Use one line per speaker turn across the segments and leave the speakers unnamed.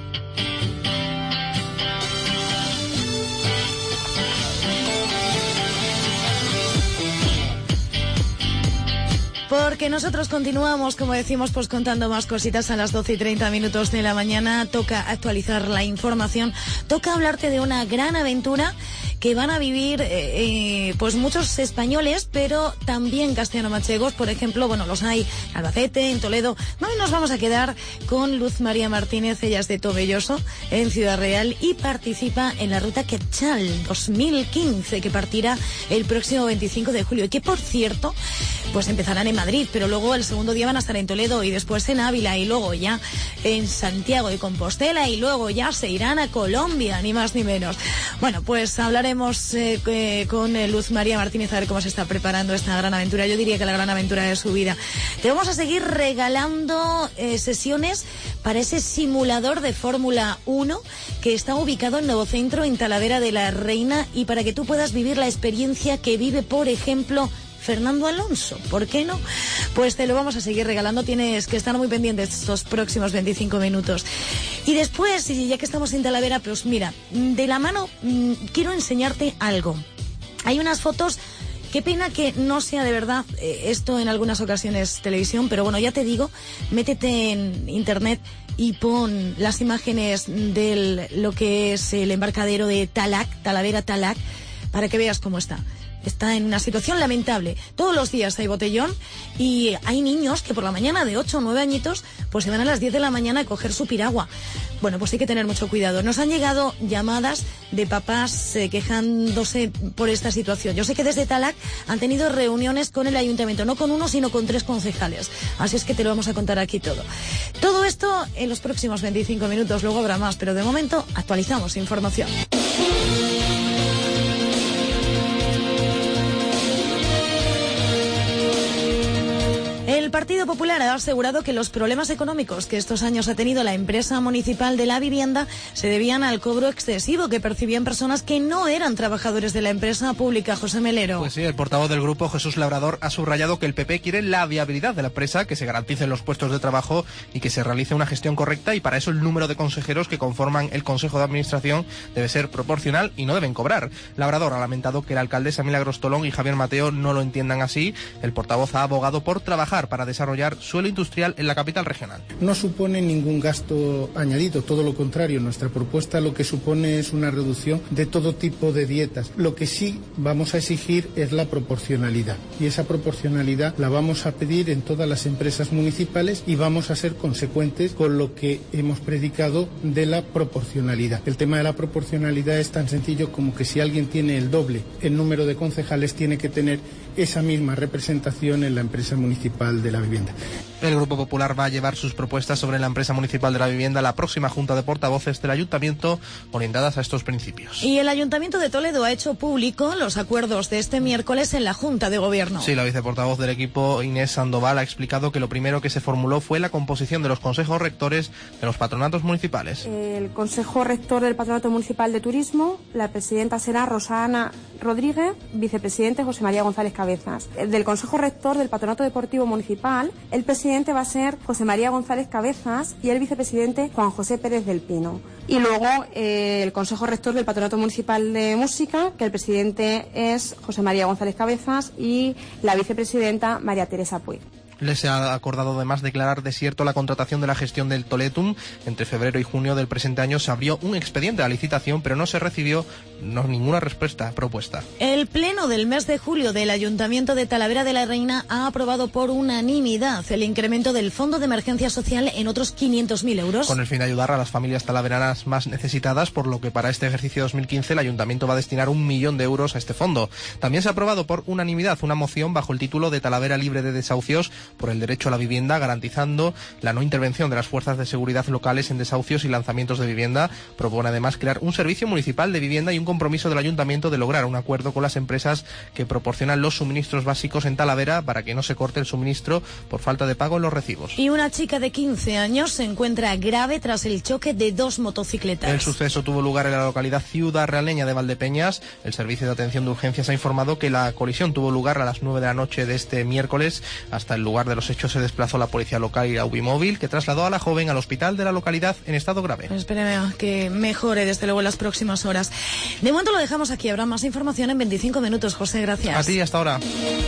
Porque nosotros continuamos, como decimos, pues contando más cositas a las 12:30 de la mañana. Toca actualizar la información, toca hablarte de una gran aventura que van a vivir pues muchos españoles, pero también castellano-manchegos. Por ejemplo, bueno, los hay en Albacete, en Toledo. Hoy nos vamos a quedar con Luz María Martínez, ella es de Tomelloso, en Ciudad Real, y participa en la Ruta Quetzal 2015, que partirá el próximo 25 de julio. Y que, por cierto, pues empezarán en Madrid, pero luego el segundo día van a estar en Toledo y después en Ávila y luego ya en Santiago de Compostela y luego ya se irán a Colombia, ni más ni menos. Bueno, pues hablaremos con Luz María Martínez a ver cómo se está preparando esta gran aventura. Yo diría que la gran aventura de su vida. Te vamos a seguir regalando sesiones para ese simulador de Fórmula 1 que está ubicado en Nuevo Centro, en Talavera de la Reina, y para que tú puedas vivir la experiencia que vive, por ejemplo, Fernando Alonso. ¿Por qué no? Pues te lo vamos a seguir regalando. Tienes que estar muy pendiente estos próximos 25 minutos. Y después, y ya que estamos en Talavera, pues mira, de la mano quiero enseñarte algo. Hay unas fotos. Qué pena que no sea de verdad esto en algunas ocasiones televisión, pero bueno, ya te digo, métete en internet y pon las imágenes de lo que es el embarcadero de Talavera Talac, para que veas cómo está. Está en una situación lamentable. Todos los días hay botellón y hay niños que por la mañana de 8 o 9 añitos pues se van a las 10 de la mañana a coger su piragua. Bueno, pues hay que tener mucho cuidado. Nos han llegado llamadas de papás quejándose por esta situación. Yo sé que desde Talac han tenido reuniones con el ayuntamiento, no con uno sino con 3 concejales. Así es que te lo vamos a contar aquí todo. Todo esto en los próximos 25 minutos, luego habrá más, pero de momento actualizamos información. El Partido Popular ha asegurado que los problemas económicos que estos años ha tenido la empresa municipal de la vivienda se debían al cobro excesivo que percibían personas que no eran trabajadores de la empresa pública. José Melero.
Pues sí, el portavoz del grupo, Jesús Labrador, ha subrayado que el PP quiere la viabilidad de la empresa, que se garanticen los puestos de trabajo y que se realice una gestión correcta, y para eso el número de consejeros que conforman el Consejo de Administración debe ser proporcional y no deben cobrar. Labrador ha lamentado que la alcaldesa Milagros Tolón y Javier Mateo no lo entiendan así. El portavoz ha abogado por trabajar para desarrollar suelo industrial en la capital regional.
No supone ningún gasto añadido, todo lo contrario. Nuestra propuesta lo que supone es una reducción de todo tipo de dietas. Lo que sí vamos a exigir es la proporcionalidad, y esa proporcionalidad la vamos a pedir en todas las empresas municipales y vamos a ser consecuentes con lo que hemos predicado de la proporcionalidad. El tema de la proporcionalidad es tan sencillo como que si alguien tiene el doble el número de concejales, tiene que tener esa misma representación en la empresa municipal de la vivienda.
El Grupo Popular va a llevar sus propuestas sobre la empresa municipal de la vivienda a la próxima Junta de Portavoces del Ayuntamiento, orientadas a estos principios.
Y el Ayuntamiento de Toledo ha hecho público los acuerdos de este miércoles en la Junta de Gobierno.
Sí, la viceportavoz del equipo, Inés Sandoval, ha explicado que lo primero que se formuló fue la composición de los consejos rectores de los patronatos municipales.
El Consejo Rector del Patronato Municipal de Turismo, la presidenta será Rosana Rodríguez, vicepresidente José María González Cabezas. Del Consejo Rector del Patronato Deportivo Municipal, el presidente va a ser José María González Cabezas y el vicepresidente Juan José Pérez del Pino. Y luego el Consejo Rector del Patronato Municipal de Música, que el presidente es José María González Cabezas y la vicepresidenta María Teresa Puig.
Les ha acordado además declarar desierto la contratación de la gestión del Toletum. Entre febrero y junio del presente año se abrió un expediente a licitación, pero no se recibió ninguna respuesta propuesta.
El pleno del mes de julio del Ayuntamiento de Talavera de la Reina ha aprobado por unanimidad el incremento del Fondo de Emergencia Social en otros 500.000 euros.
Con el fin de ayudar a las familias talaveranas más necesitadas, por lo que para este ejercicio 2015 el Ayuntamiento va a destinar 1 millón de euros a este fondo. También se ha aprobado por unanimidad una moción bajo el título de Talavera libre de desahucios por el derecho a la vivienda, garantizando la no intervención de las fuerzas de seguridad locales en desahucios y lanzamientos de vivienda. Propone además crear un servicio municipal de vivienda y un compromiso del ayuntamiento de lograr un acuerdo con las empresas que proporcionan los suministros básicos en Talavera para que no se corte el suministro por falta de pago en los recibos.
Y una chica de 15 años se encuentra grave tras el choque de 2 motocicletas.
El suceso tuvo lugar en la localidad ciudad realeña de Valdepeñas. El servicio de atención de urgencias ha informado que la colisión tuvo lugar a las 9 de la noche de este miércoles. Hasta el lugar lugar de los hechos se desplazó la policía local y la UBI-móvil, que trasladó a la joven al hospital de la localidad en estado grave.
Pues esperemos que mejore desde luego en las próximas horas. De momento lo dejamos aquí, habrá más información en 25 minutos. José, gracias.
A ti, hasta ahora.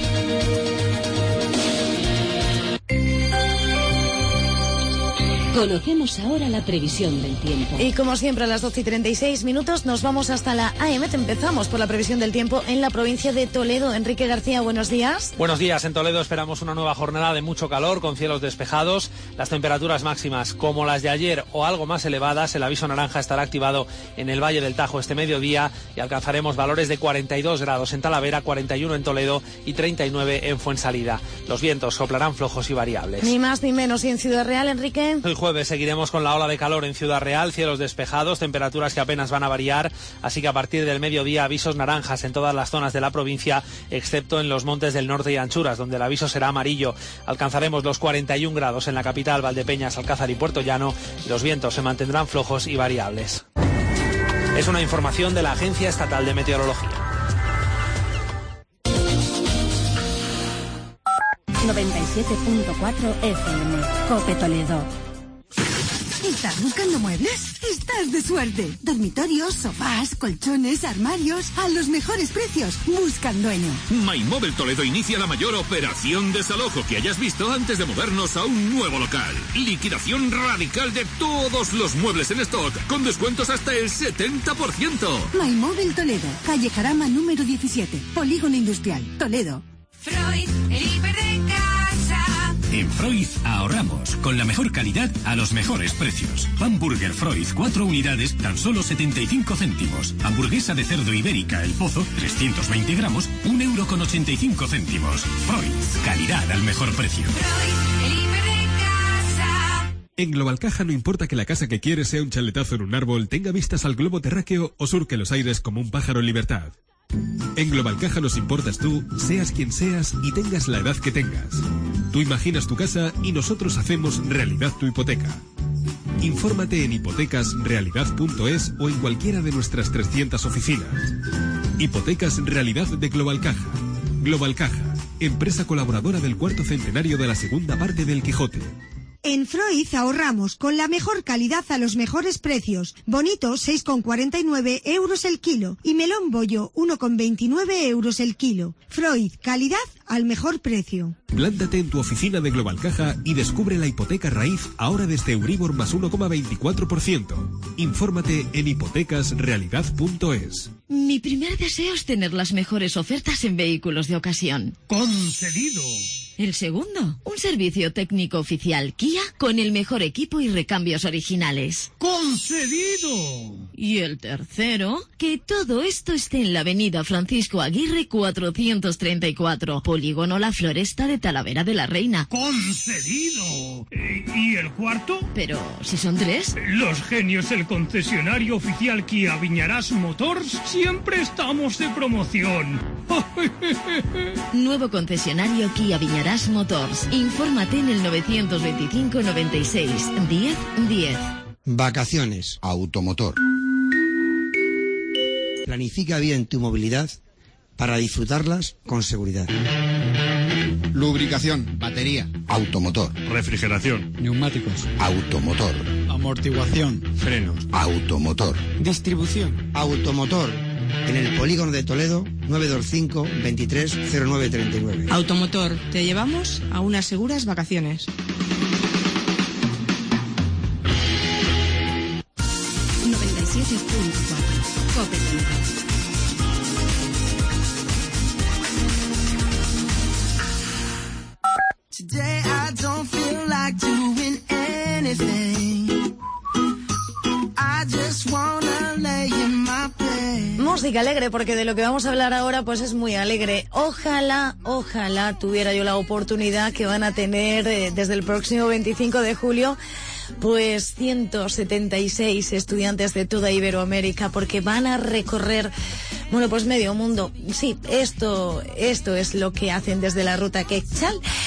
Conocemos ahora la previsión del tiempo.
Y como siempre a las 12:36 nos vamos hasta la AM. Empezamos por la previsión del tiempo en la provincia de Toledo. Enrique García, buenos días.
Buenos días. En Toledo esperamos una nueva jornada de mucho calor con cielos despejados. Las temperaturas máximas como las de ayer o algo más elevadas. El aviso naranja estará activado en el Valle del Tajo este mediodía y alcanzaremos valores de 42 grados en Talavera, 41 en Toledo y 39 en Fuensalida. Los vientos soplarán flojos y variables.
Ni más ni menos. ¿Y en Ciudad Real, Enrique?
Hoy jueves seguiremos con la ola de calor en Ciudad Real, cielos despejados, temperaturas que apenas van a variar, así que a partir del mediodía avisos naranjas en todas las zonas de la provincia, excepto en los montes del norte y Anchuras, donde el aviso será amarillo. Alcanzaremos los 41 grados en la capital, Valdepeñas, Alcázar y Puerto Llano. Los vientos se mantendrán flojos y variables. Es una información de la Agencia Estatal de Meteorología.
97.4 FM, Cope Toledo.
¿Estás buscando muebles? Estás de suerte. Dormitorios, sofás, colchones, armarios, a los mejores precios. Buscan dueño.
MyMóvil Toledo inicia la mayor operación desalojo que hayas visto antes de movernos a un nuevo local. Liquidación radical de todos los muebles en stock, con descuentos hasta el 70%.
MyMóvil Toledo, calle Jarama número 17, Polígono Industrial, Toledo.
Freud, el hiper de casa.
En Freud ahorramos con la mejor calidad a los mejores precios. Pan Burger Freud, 4 unidades, tan solo 75 céntimos. Hamburguesa de cerdo ibérica El Pozo, 320 gramos, 1,85 €. Freud, calidad al mejor precio.
Freud, el hiper de casa.
En Global Caja no importa que la casa que quieres sea un chaletazo en un árbol, tenga vistas al globo terráqueo o surque los aires como un pájaro en libertad. En Global Caja nos importas tú, seas quien seas y tengas la edad que tengas. Tú imaginas tu casa y nosotros hacemos realidad tu hipoteca. Infórmate en hipotecasrealidad.es o en cualquiera de nuestras 300 oficinas. Hipotecas Realidad de Global Caja. Global Caja, empresa colaboradora del 4º centenario de la segunda parte del Quijote.
En Freud ahorramos con la mejor calidad a los mejores precios. Bonito, 6,49 € el kilo. Y melón bollo, 1,29 € el kilo. Freud, calidad al mejor precio.
Plántate en tu oficina de Global Caja y descubre la hipoteca raíz ahora desde Euribor más 1,24%. Infórmate en hipotecasrealidad.es.
Mi primer deseo es tener las mejores ofertas en vehículos de ocasión.
¡Concedido!
El segundo, un servicio técnico oficial Kia con el mejor equipo y recambios originales.
¡Concedido!
Y el tercero, que todo esto esté en la avenida Francisco Aguirre 434, Polígono La Floresta de Talavera de la Reina.
¡Concedido! ¿Y el cuarto?
Pero, si son 3.
Los genios, el concesionario oficial Kia Viñarás Motors, siempre estamos de promoción.
Nuevo concesionario Kia Viñarás Motors. Infórmate en el 925 96 10 10.
Vacaciones. Automotor. Planifica bien tu movilidad para disfrutarlas con seguridad. Lubricación. Batería. Automotor.
Refrigeración. Neumáticos.
Automotor.
Amortiguación. Frenos.
Automotor.
Distribución.
Automotor. En el Polígono de Toledo, 925 23 09 39.
Automotor, te llevamos a unas seguras vacaciones.
97.4 Cope Toledo.
Today I don't feel like doing anything. I just wanna lay in my bed.
Música alegre, porque de lo que vamos a hablar ahora pues es muy alegre. Ojalá tuviera yo la oportunidad que van a tener desde el próximo 25 de julio pues 176 estudiantes de toda Iberoamérica, porque van a recorrer, bueno, pues medio mundo. Sí, esto es lo que hacen desde la ruta Quetzal.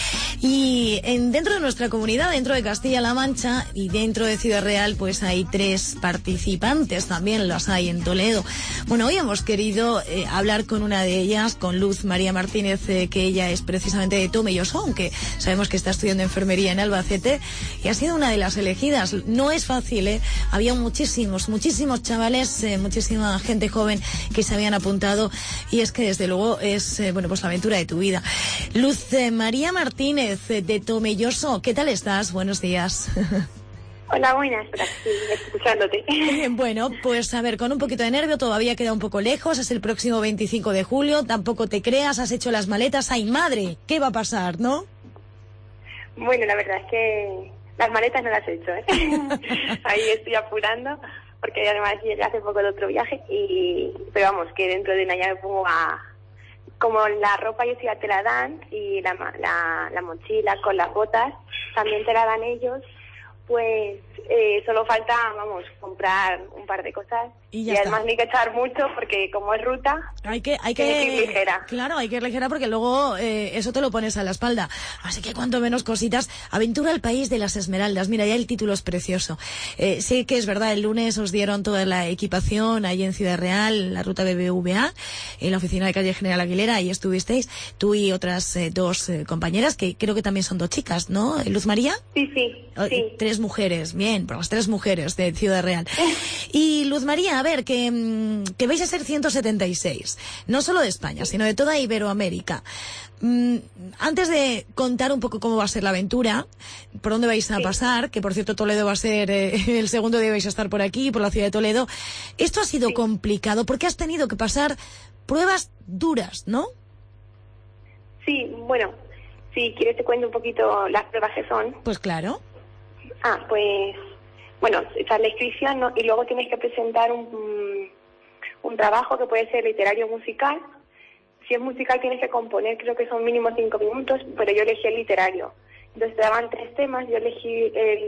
Y dentro de nuestra comunidad, dentro de Castilla-La Mancha y dentro de Ciudad Real, pues hay 3 participantes, también los hay en Toledo. Bueno, hoy hemos querido hablar con una de ellas, con Luz María Martínez, que ella es precisamente de Tomelloso, aunque sabemos que está estudiando enfermería en Albacete, y ha sido una de las elegidas. No es fácil, había muchísimos chavales, muchísima gente joven que se habían apuntado, y es que desde luego es pues la aventura de tu vida. Luz María Martínez, de Tomelloso, ¿qué tal estás? Buenos días.
Hola, buenas, sí, escuchándote.
Bueno, pues a ver, con un poquito de nervio, todavía queda un poco lejos, es el próximo 25 de julio, tampoco te creas, has hecho las maletas, ¡ay madre! ¿Qué va a pasar, no?
Bueno, la verdad es que las maletas no las he hecho, Ahí estoy apurando, porque además llegué hace poco de otro viaje, pero vamos, que dentro de un año me pongo como la ropa yo ya te la dan, y la mochila con las botas también te la dan ellos, pues solo falta, comprar un par de cosas, y además no hay que echar mucho, porque como es ruta, hay que ir ligera. Claro, hay que ir ligera, porque luego eso te lo pones a la espalda. Así que cuanto menos cositas. Aventura al país de las Esmeraldas. Mira, ya el título es precioso. Sí que es verdad, el lunes os dieron toda la equipación ahí en Ciudad Real, la ruta BBVA, en la oficina de calle General Aguilera, ahí estuvisteis, tú y otras 2 compañeras, que creo que también son 2 chicas, ¿no? ¿Luz María? Sí.
3 mujeres, bien, por las 3 mujeres de Ciudad Real. Y Luz María, a ver, que vais a ser 176, no solo de España, sino de toda Iberoamérica. Antes de contar un poco cómo va a ser la aventura, por dónde vais a pasar, que por cierto Toledo va a ser el segundo día, vais a estar por aquí, por la ciudad de Toledo, esto ha sido complicado porque has tenido que pasar pruebas duras, ¿no?
Sí, bueno, si quieres te cuento un poquito las pruebas que son.
Pues claro.
Pues bueno, echar la inscripción, ¿no? Y luego tienes que presentar un trabajo que puede ser literario o musical. Si es musical tienes que componer, creo que son mínimo 5 minutos, pero yo elegí el literario. Entonces te daban 3 temas, yo elegí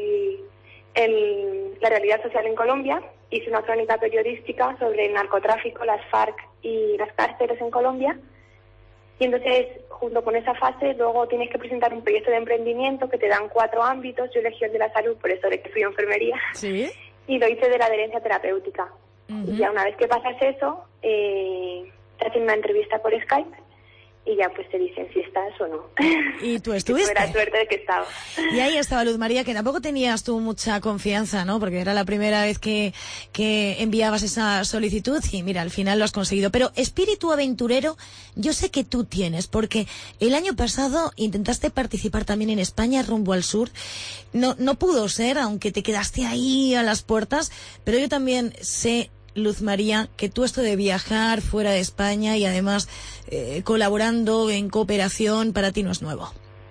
la realidad social en Colombia, hice una crónica periodística sobre el narcotráfico, las FARC y las cárceles en Colombia. Y entonces, junto con esa fase, luego tienes que presentar un proyecto de emprendimiento que te dan 4 ámbitos. Yo elegí el de la salud, por eso de que fui a enfermería.
Sí.
Y lo hice de la adherencia terapéutica. Y ya una vez que pasas eso, te hacen una entrevista por Skype y ya pues te dicen si estás o no.
¿Y tú estuviste?
Tuve la suerte de que estaba.
Y ahí estaba Luz María, que tampoco tenías tú mucha confianza, ¿no? Porque era la primera vez que enviabas esa solicitud y mira, al final lo has conseguido. Pero espíritu aventurero yo sé que tú tienes, porque el año pasado intentaste participar también en España rumbo al sur. No pudo ser, aunque te quedaste ahí a las puertas, pero yo también sé, Luz María, que tú esto de viajar fuera de España y además colaborando en cooperación, para ti no es nuevo.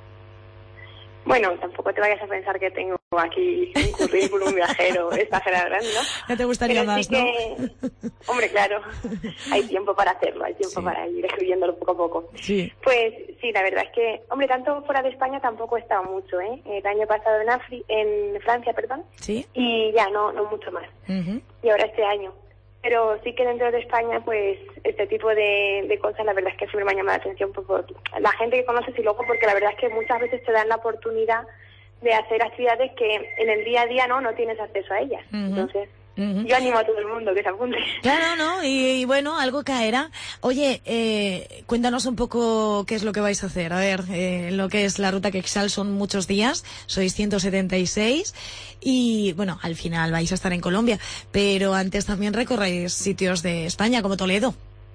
Bueno, tampoco te vayas a pensar que tengo aquí un currículum viajero exagerado, ¿no?
Ya te gustaría
pero
más,
sí que, ¿no? Hombre, claro, hay tiempo para hacerlo, hay tiempo para ir escribiéndolo poco a poco.
Sí.
Pues sí, la verdad es que, hombre, tanto fuera de España tampoco he estado mucho, ¿eh? El año pasado en Francia, perdón.
Sí.
Y ya no mucho más. Y ahora este año. Pero sí que dentro de España, pues, este tipo de cosas, la verdad es que siempre me ha llamado la atención por la gente que conoces y luego porque la verdad es que muchas veces te dan la oportunidad de hacer actividades que en el día a día no tienes acceso a ellas. Entonces, yo animo a todo el mundo que se apunte.
Claro, ¿no? Y bueno, algo caerá. Oye, cuéntanos un poco qué es lo que vais a hacer. A ver, lo que es la ruta Quexal son muchos días, sois 176 y bueno, al final vais a estar en Colombia, pero antes también recorréis sitios de España como Toledo.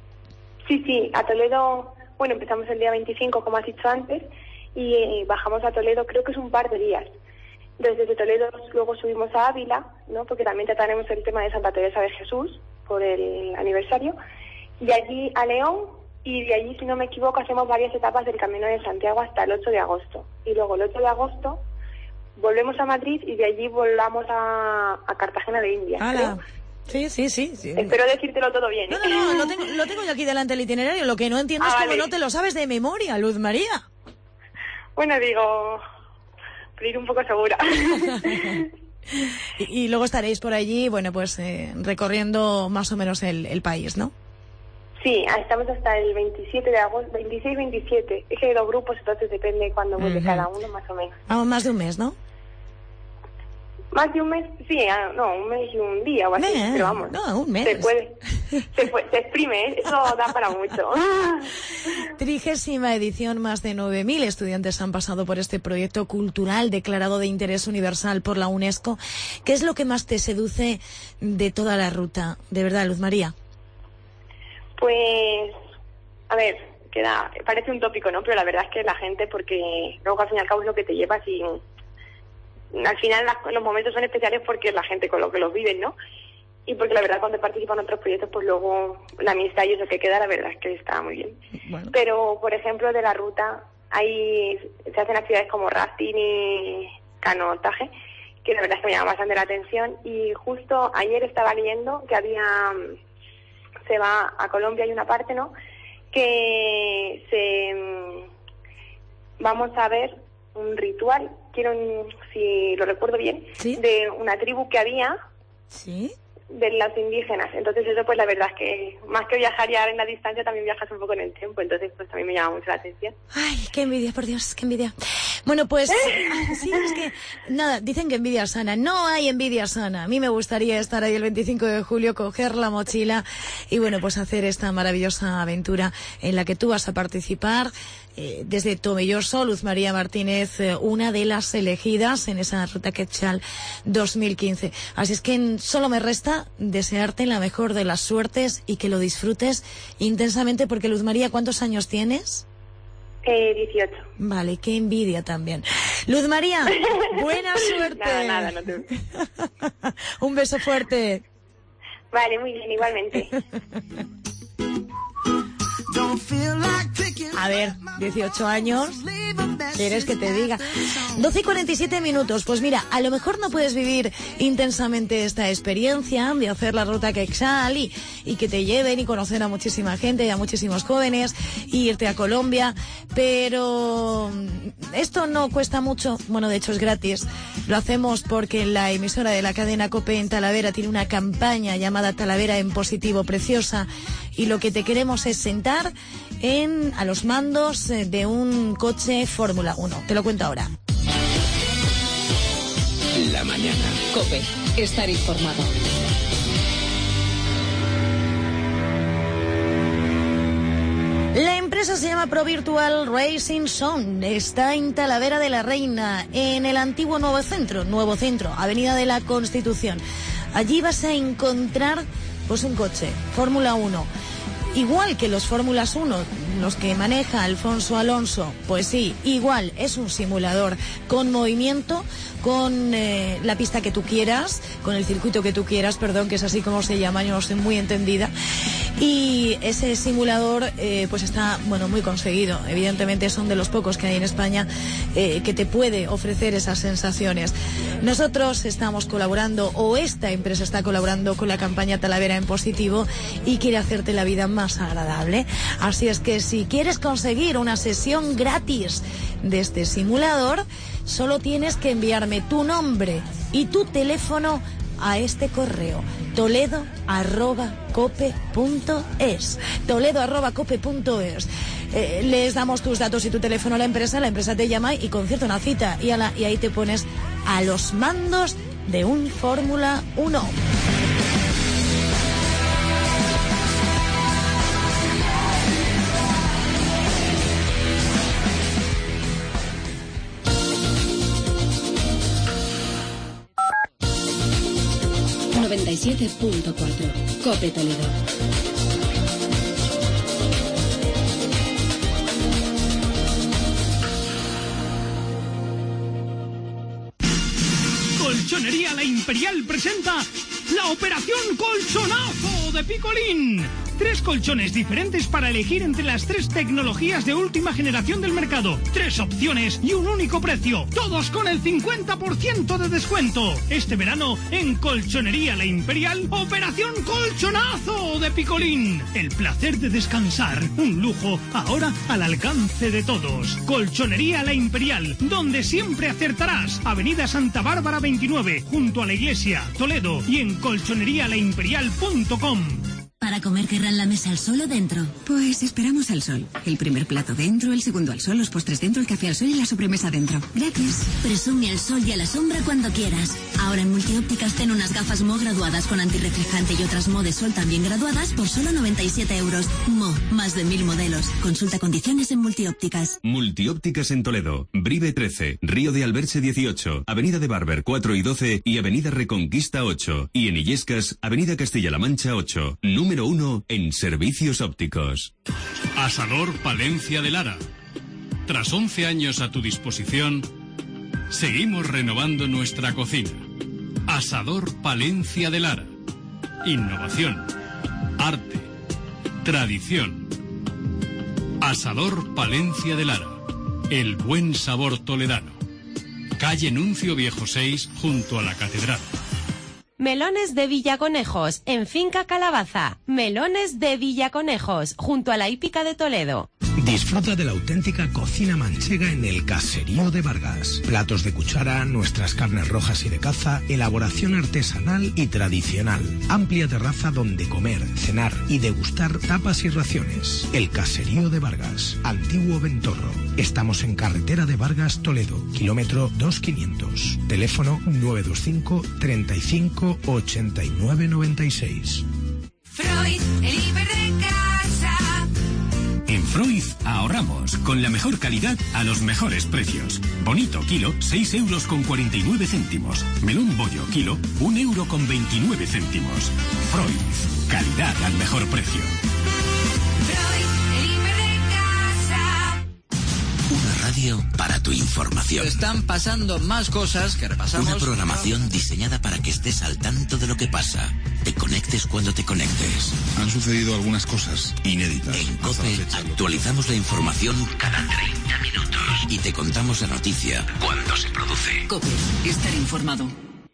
Sí, a Toledo, bueno, empezamos el día 25, como has dicho antes, y bajamos a Toledo, creo que es un par de días. Desde Toledo luego subimos a Ávila, ¿no? Porque también trataremos el tema de Santa Teresa de Jesús por el aniversario, y allí a León, y de allí, si no me equivoco, hacemos varias etapas del Camino de Santiago hasta el 8 de agosto. Y luego el 8 de agosto volvemos a Madrid y de allí volvamos a Cartagena de Indias.
Sí.
Espero decírtelo todo bien.
No, lo tengo yo aquí delante del itinerario. Lo que no entiendo es cómo no te lo sabes de memoria, Luz María.
Bueno, digo, ir un poco segura.
y luego estaréis por allí, bueno, pues recorriendo más o menos el país, ¿no?
Sí, estamos hasta el 27 de agosto, 26-27. Es que hay 2 grupos, entonces depende cuándo vuelve cada uno, más o menos.
Más de un mes, ¿no?
Más de un mes, sí, no, un mes y un día o así, pero vamos.
No, un mes.
Se exprime, eso da para mucho.
30ª edición, más de 9.000 estudiantes han pasado por este proyecto cultural declarado de interés universal por la UNESCO. ¿Qué es lo que más te seduce de toda la ruta? De verdad, Luz María.
Pues, a ver, parece un tópico, ¿no? Pero la verdad es que la gente, porque luego al fin y al cabo es lo que te llevas y al final los momentos son especiales porque la gente con lo que los viven, ¿no? Y porque la verdad cuando participan en otros proyectos, pues luego la amistad y eso que queda, la verdad es que está muy bien. Bueno. Pero, por ejemplo, de la ruta, se hacen actividades como rafting y canotaje, que la verdad es que me llama bastante la atención. Y justo ayer estaba leyendo que se va a Colombia, hay una parte, ¿no?, que vamos a ver un ritual, si lo recuerdo bien, ¿sí?, de una tribu que había,
¿sí?,
de los indígenas. Entonces eso, pues la verdad es que más que viajar ya en la distancia, también viajas un poco en el tiempo, entonces pues también me llama mucho la atención.
Ay, qué envidia, por Dios, qué envidia. Bueno, pues sí, es que nada, dicen que envidia sana. No hay envidia sana. A mí me gustaría estar ahí el 25 de julio, coger la mochila y bueno, pues hacer esta maravillosa aventura en la que tú vas a participar. Desde Tomelloso, Luz María Martínez, una de las elegidas en esa Ruta Quetzal 2015. Así es que solo me resta desearte la mejor de las suertes y que lo disfrutes intensamente, porque Luz María, ¿cuántos años tienes?
18.
Vale, qué envidia también. Luz María, buena suerte.
Nada, no te...
Un beso fuerte.
Vale, muy bien, igualmente.
A ver, 18 años, ¿quieres que te diga? 12:47. Pues mira, a lo mejor no puedes vivir intensamente esta experiencia de hacer la Ruta Quetzal y que te lleven y conocer a muchísima gente y a muchísimos jóvenes y irte a Colombia, pero esto no cuesta mucho. Bueno, de hecho es gratis. Lo hacemos porque la emisora de la cadena COPE en Talavera tiene una campaña llamada Talavera en Positivo, preciosa, y lo que te queremos es sentar a los mandos de un coche Fórmula 1. Te lo cuento ahora.
La mañana. COPE. Estar informado.
La empresa se llama ProVirtual Racing Zone. Está en Talavera de la Reina, en el antiguo Nuevo Centro, Avenida de la Constitución. Allí vas a encontrar pues un coche Fórmula 1. Igual que los Fórmulas 1, los que maneja Alfonso Alonso, pues sí, igual, es un simulador con movimiento, con la pista que tú quieras, con el circuito que tú quieras, perdón, que es así como se llama, yo no estoy muy entendida. Y ese simulador pues está, bueno, muy conseguido. Evidentemente son de los pocos que hay en España que te puede ofrecer esas sensaciones. Nosotros estamos colaborando, o esta empresa está colaborando con la campaña Talavera en Positivo y quiere hacerte la vida más agradable. Así es que si quieres conseguir una sesión gratis de este simulador, solo tienes que enviarme tu nombre y tu teléfono a este correo: toledo@cope.es. toledo@cope.es. Les damos tus datos y tu teléfono a la empresa te llama y concierta una cita y ahí te pones a los mandos de un Fórmula 1.
COPE Toledo.
Colchonería La Imperial presenta la Operación Colchonazo de Picolín. 3 colchones diferentes para elegir entre las 3 tecnologías de última generación del mercado. 3 opciones y un único precio. Todos con el 50% de descuento. Este verano, en Colchonería La Imperial, Operación Colchonazo de Picolín. El placer de descansar. Un lujo ahora al alcance de todos. Colchonería La Imperial, donde siempre acertarás. Avenida Santa Bárbara 29, junto a la iglesia, Toledo, y en colchonerialaimperial.com.
¿Para comer querrán la mesa al sol o dentro?
Pues esperamos al sol. El primer plato dentro, el segundo al sol, los postres dentro, el café al sol y la sobremesa dentro. Gratis.
Presume al sol y a la sombra cuando quieras. Ahora en Multiópticas ten unas gafas Mo graduadas con antirreflejante y otras Mo de sol también graduadas por solo 97 euros. Mo, más de 1000 modelos. Consulta condiciones en Multiópticas.
Multiópticas en Toledo, Brive 13, Río de Alberche 18, Avenida de Barber 4 y 12 y Avenida Reconquista 8. Y en Illescas, Avenida Castilla-La Mancha 8. Número 1 en servicios ópticos.
Asador Palencia de Lara. Tras 11 años a tu disposición, seguimos renovando nuestra cocina. Asador Palencia de Lara. Innovación, arte, tradición. Asador Palencia de Lara. El buen sabor toledano. Calle Nuncio Viejo 6, junto a la Catedral.
Melones de Villaconejos, en Finca Calabaza. Melones de Villaconejos, junto a la Hípica de Toledo.
Disfruta de la auténtica cocina manchega en el Caserío de Vargas. Platos de cuchara, nuestras carnes rojas y de caza, elaboración artesanal y tradicional. Amplia terraza donde comer, cenar y degustar tapas y raciones. El Caserío de Vargas, Antiguo Ventorro. Estamos en Carretera de Vargas, Toledo, kilómetro 2500. Teléfono 925 35 89 96.
Freud, el hiper de casa.
En Freud ahorramos con la mejor calidad a los mejores precios. Bonito kilo, 6,49 euros. Melón bollo kilo, 1,29 euros. Freud, calidad al mejor precio.
Freud, el hiper de casa.
Una radio para tu información.
Están pasando más cosas que repasamos.
Una programación diseñada para que estés al tanto de lo que pasa. Te conectes cuando te conectes.
Han sucedido algunas cosas inéditas.
En COPE actualizamos la información cada 30 minutos y te contamos la noticia cuando se produce.
COPE, estar informado.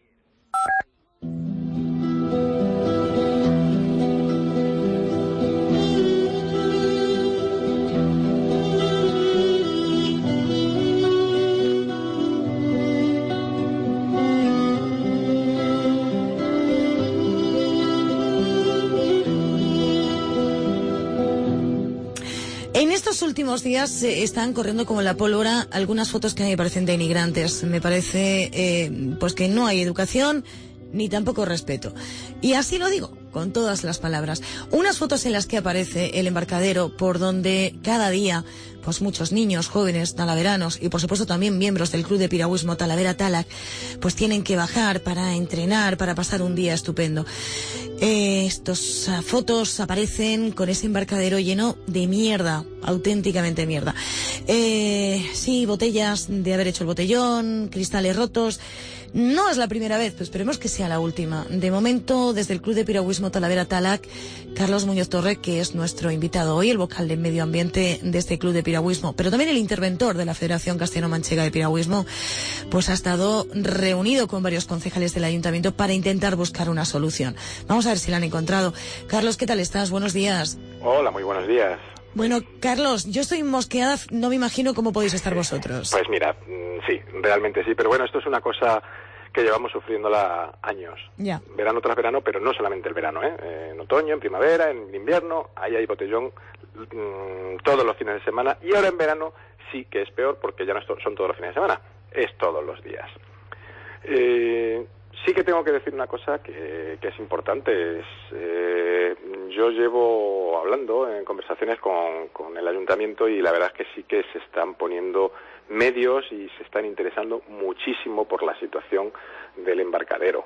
En estos últimos días están corriendo como la pólvora algunas fotos que a mí me parecen denigrantes. Me parece pues que no hay educación ni tampoco respeto. Y así lo digo, con todas las palabras. Unas fotos en las que aparece el embarcadero por donde cada día pues muchos niños, jóvenes, talaveranos y por supuesto también miembros del Club de Piragüismo Talavera Talac pues tienen que bajar para entrenar, para pasar un día estupendo. Estas fotos aparecen con ese embarcadero lleno de mierda, auténticamente mierda. Sí, botellas de haber hecho el botellón, cristales rotos. No es la primera vez, pero esperemos que sea la última. De momento, desde el Club de Piragüismo Talavera Talac, Carlos Muñoz Torre, que es nuestro invitado hoy, el vocal de Medio Ambiente de este Club de Piragüismo, pero también el interventor de la Federación Castellano-Manchega de Piragüismo, pues ha estado reunido con varios concejales del Ayuntamiento para intentar buscar una solución. Vamos a ver si la han encontrado. Carlos, ¿qué tal estás? Buenos días.
Hola, muy buenos días.
Bueno, Carlos, yo estoy mosqueada, no me imagino cómo podéis estar vosotros.
Pues mira, sí, realmente sí, pero bueno, esto es una cosa que llevamos sufriéndola años.
Ya.
Verano tras verano, pero no solamente el verano, en otoño, en primavera, en invierno, ahí hay botellón todos los fines de semana, y ahora en verano sí que es peor porque ya no son todos los fines de semana, es todos los días. Sí que tengo que decir una cosa que es importante. Yo llevo hablando en conversaciones con el ayuntamiento y la verdad es que sí que se están poniendo medios y se están interesando muchísimo por la situación del embarcadero.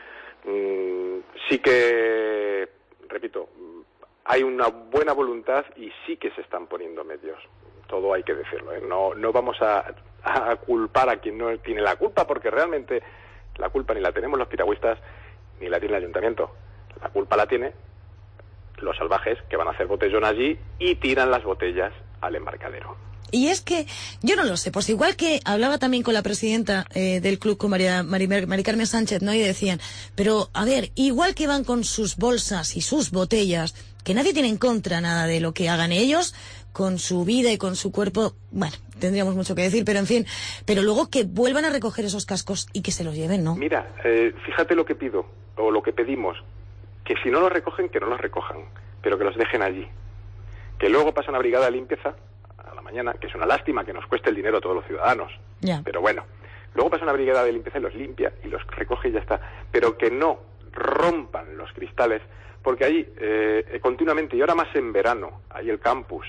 Sí que, repito, hay una buena voluntad y sí que se están poniendo medios. Todo hay que decirlo, ¿eh? No vamos a culpar a quien no tiene la culpa, porque realmente la culpa ni la tenemos los piragüistas ni la tiene el ayuntamiento. La culpa la tiene los salvajes que van a hacer botellón allí y tiran las botellas al embarcadero.
Y es que, yo no lo sé, pues igual que hablaba también con la presidenta del club, con Mari Carmen Sánchez, ¿no? Y decían, pero a ver, igual que van con sus bolsas y sus botellas, que nadie tiene en contra nada de lo que hagan ellos, con su vida y con su cuerpo, bueno, tendríamos mucho que decir, pero en fin, pero luego que vuelvan a recoger esos cascos y que se los lleven, ¿no?
Mira, fíjate lo que pido, o lo que pedimos, que si no los recogen, que no los recojan, pero que los dejen allí. Que luego pasa una brigada de limpieza a la mañana, que es una lástima que nos cueste el dinero a todos los ciudadanos, pero bueno, luego pasa una brigada de limpieza y los limpia y los recoge y ya está, pero que no rompan los cristales, porque ahí continuamente, y ahora más en verano, hay el campus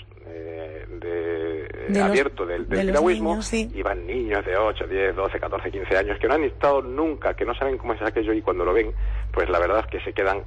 abierto del piragüismo, y van niños de 8, 10, 12, 14, 15 años que no han estado nunca, que no saben cómo es aquello, y cuando lo ven, pues la verdad es que se quedan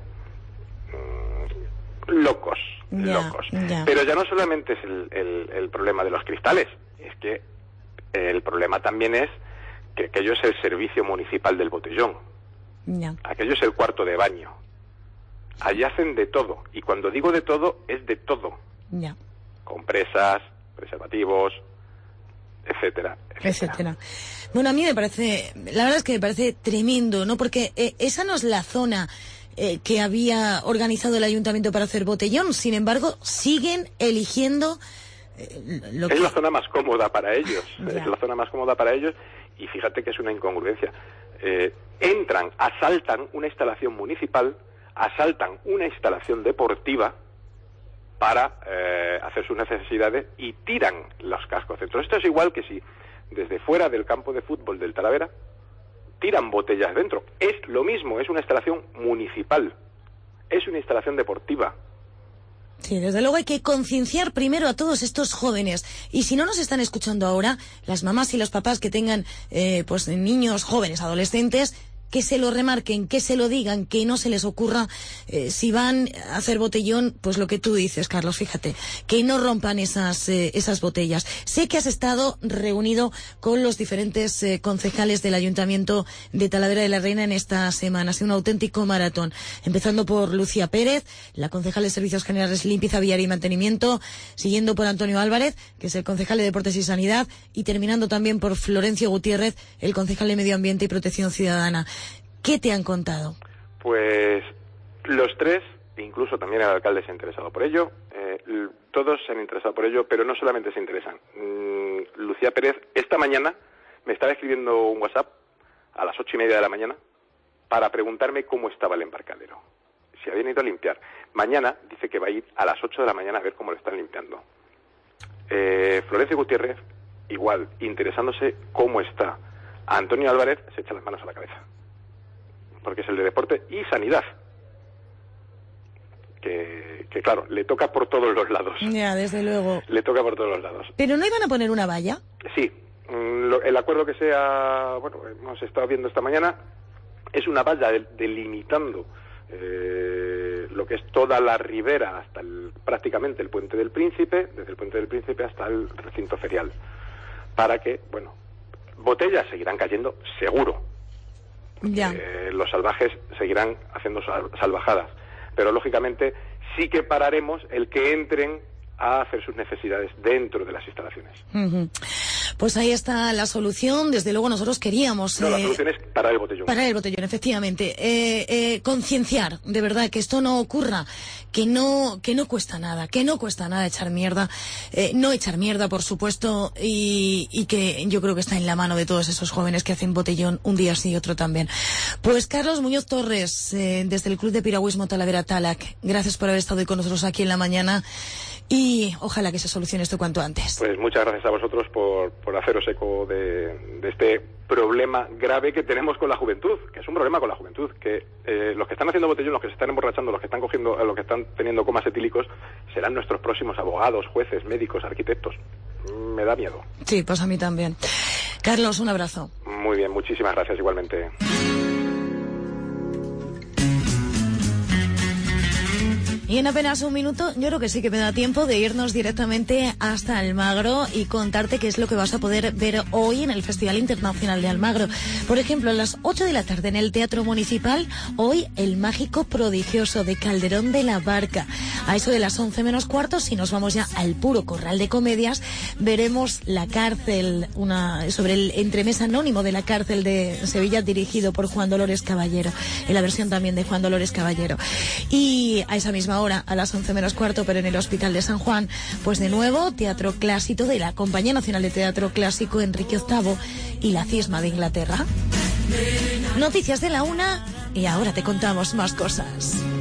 locos. Pero ya no solamente es el problema de los cristales, es que el problema también es que aquello es el servicio municipal del botellón, aquello es el cuarto de baño. Allí hacen de todo, y cuando digo de todo, es de todo. Compresas, preservativos, etcétera.
Bueno, a mí me parece, la verdad es que me parece tremendo, ¿no? Porque esa no es la zona que había organizado el ayuntamiento para hacer botellón, sin embargo, siguen eligiendo
Es la zona más cómoda para ellos, es la zona más cómoda para ellos, y fíjate que es una incongruencia. Entran, asaltan una instalación municipal, asaltan una instalación deportiva para hacer sus necesidades y tiran los cascos. Entonces esto es igual que si desde fuera del campo de fútbol del Talavera tiran botellas dentro. Es lo mismo, es una instalación municipal, es una instalación deportiva.
Sí, desde luego hay que concienciar primero a todos estos jóvenes. Y si no nos están escuchando ahora, las mamás y los papás que tengan pues niños, jóvenes, adolescentes, que se lo remarquen, que se lo digan, que no se les ocurra, si van a hacer botellón, pues lo que tú dices, Carlos, fíjate, que no rompan esas botellas. Sé que has estado reunido con los diferentes concejales del Ayuntamiento de Talavera de la Reina en esta semana. Ha sido un auténtico maratón, empezando por Lucía Pérez, la concejal de Servicios Generales, Limpieza Viaria y Mantenimiento, siguiendo por Antonio Álvarez, que es el concejal de Deportes y Sanidad, y terminando también por Florencio Gutiérrez, el concejal de Medio Ambiente y Protección Ciudadana. ¿Qué te han contado?
Pues los tres, incluso también el alcalde se ha interesado por ello, todos se han interesado por ello, pero no solamente se interesan. Lucía Pérez, esta mañana me estaba escribiendo un WhatsApp a las 8:30 de la mañana para preguntarme cómo estaba el embarcadero, si habían ido a limpiar. Mañana dice que va a ir a las 8 de la mañana a ver cómo lo están limpiando. Florencio Gutiérrez, igual, interesándose cómo está. A Antonio Álvarez se echa las manos a la cabeza, porque es el de Deporte y Sanidad, que claro, le toca por todos los lados.
Ya, desde luego.
Le toca por todos los lados.
¿Pero no iban a poner una valla?
Sí, el acuerdo que sea, bueno, hemos estado viendo esta mañana, es una valla delimitando lo que es toda la ribera hasta prácticamente el Puente del Príncipe, desde el Puente del Príncipe hasta el recinto ferial, para que, bueno, botellas seguirán cayendo seguro.
Ya.
Los salvajes seguirán haciendo salvajadas, pero lógicamente sí que pararemos el que entren a hacer sus necesidades dentro de las instalaciones.
Pues ahí está la solución. Desde luego nosotros queríamos...
No, la solución es parar el botellón.
Parar el botellón, efectivamente. Concienciar, de verdad, que esto no ocurra, que no cuesta nada echar mierda. No echar mierda, por supuesto, y que yo creo que está en la mano de todos esos jóvenes que hacen botellón un día sí y otro también. Pues Carlos Muñoz Torres, desde el Club de Piragüismo Talavera Talac, gracias por haber estado hoy con nosotros aquí en la mañana. Y ojalá que se solucione esto cuanto antes.
Pues muchas gracias a vosotros por haceros eco de este problema grave que tenemos con la juventud, que es un problema con la juventud, que los que están haciendo botellón, los que se están emborrachando, los que están cogiendo, los que están teniendo comas etílicos, serán nuestros próximos abogados, jueces, médicos, arquitectos. Me da miedo.
Sí, pues a mí también. Carlos, un abrazo.
Muy bien, muchísimas gracias igualmente.
Y en apenas un minuto, yo creo que sí que me da tiempo de irnos directamente hasta Almagro y contarte qué es lo que vas a poder ver hoy en el Festival Internacional de Almagro. Por ejemplo, a las 8 de la tarde en el Teatro Municipal, hoy El Mágico Prodigioso de Calderón de la Barca. A eso de las 11 menos cuarto, si nos vamos ya al puro corral de comedias, veremos La Cárcel, sobre el entremés anónimo de la cárcel de Sevilla, dirigido por Juan Dolores Caballero, en la versión también de Juan Dolores Caballero. Y a esa misma hora, a las 11 menos cuarto, pero en el Hospital de San Juan, pues de nuevo, teatro clásico de la Compañía Nacional de Teatro Clásico Enrique VIII y la Cisma de Inglaterra. Noticias de la 1 y ahora te contamos más cosas.